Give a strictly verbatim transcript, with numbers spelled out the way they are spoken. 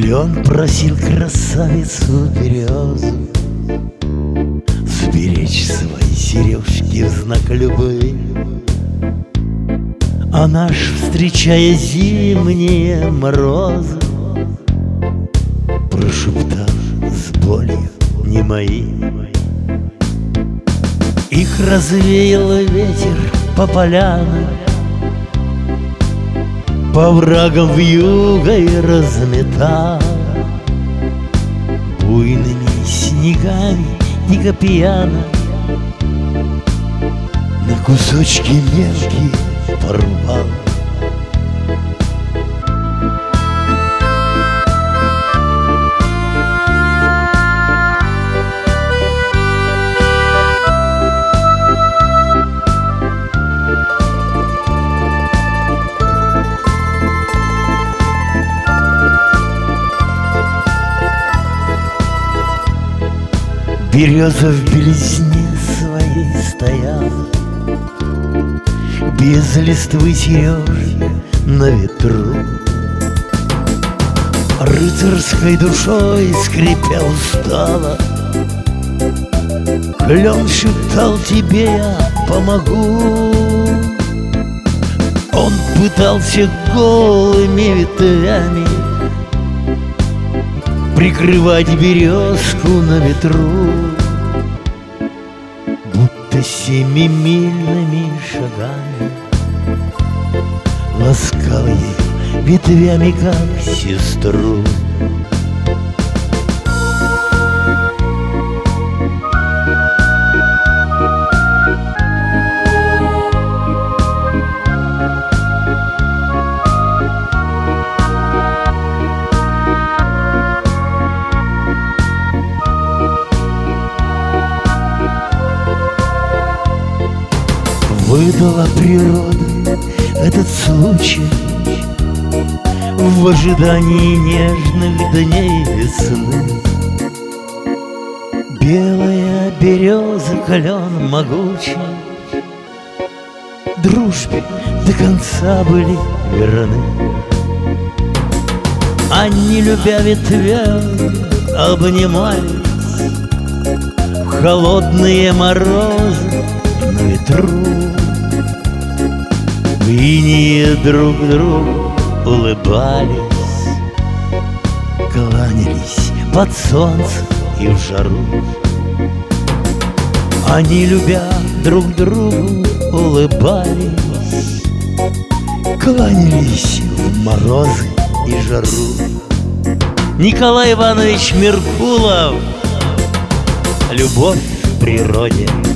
И он просил красавицу березу сберечь свои сережки в знак любви. А наш, встречая зимние морозы, прошептал с болью не мои. Их развеял ветер по полянам, по врагам вьюгой разметал. Буйными снегами дико пьяно на кусочки мелкие порвал. Береза в белизне своей стояла, без листвы сережи на ветру. Рыцарской душой скрипя устала, клен шептал: тебе я помогу. Он пытался голыми ветвями прикрывать березку на ветру, будто семимильными шагами ласкал ей ветвями, как сестру. Выдала природа этот случай в ожидании нежных дней весны. Белая береза, клен могучий, дружбе до конца были верны. Они, любя ветвями, обнимались в холодные морозы на ветру. В инее друг другу улыбались, кланялись под солнцем и в жару. Они, любя друг другу, улыбались, кланялись в морозы и жару. Николай Иванович Меркулов. Любовь в природе.